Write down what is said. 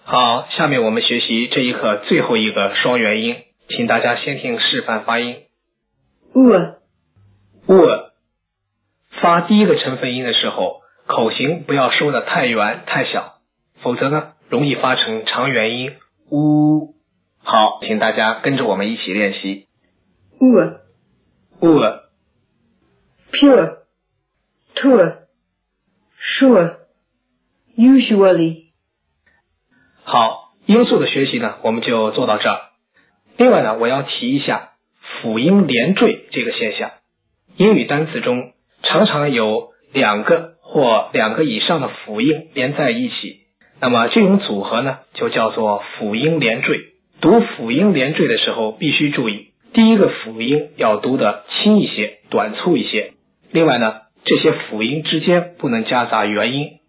好，下面我们学习这一课最后一个双元音，请大家先听示范发音。发第一个成分音的时候，口型不要收得太圆太小，否则呢容易发成长元音呜。好，请大家跟着我们一起练习。 pure, tour, sure, usually。 好，音素的学习呢我们就做到这儿。另外呢，我要提一下辅音连缀这个现象。英语单词中常常有两个或两个以上的辅音连在一起，那么这种组合呢就叫做辅音连缀。读辅音连缀的时候必须注意，第一个辅音要读得轻一些，短促一些。另外呢，这些辅音之间不能夹杂元音，